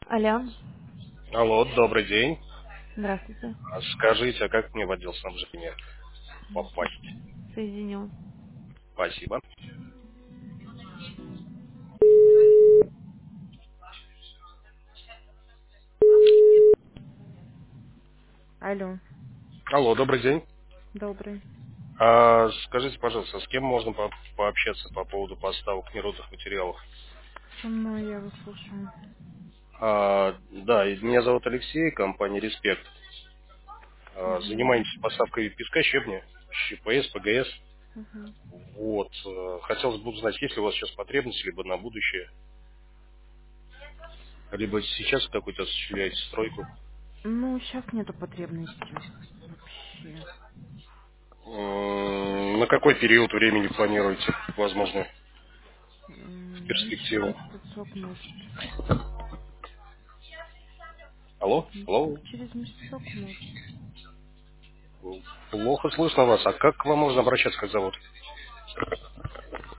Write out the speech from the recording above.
Алло, Алло, добрый день. здравствуйте. Скажите, а как мне в отдел снабжения Сейчас попасть? соединю. Спасибо. Алло, Алло, добрый день. добрый. Скажите, пожалуйста, с кем можно пообщаться по поводу поставок нерудных материалов? Со мной я вас слушаю. Да, и меня зовут Алексей, компания «Респект». Угу, Занимаемся поставкой песка, щебня, ЩПС, ПГС. угу. Вот. Хотелось бы узнать, есть ли у вас сейчас потребность, либо на будущее, либо сейчас какую-то осуществляете стройку. Ну, сейчас нету потребности вообще. На какой период времени планируете, возможно, в Ну, через перспективу? месяцок, может. Алло? Алло? Через месяцок, может. Плохо слышно вас. А как к вам можно обращаться, как зовут?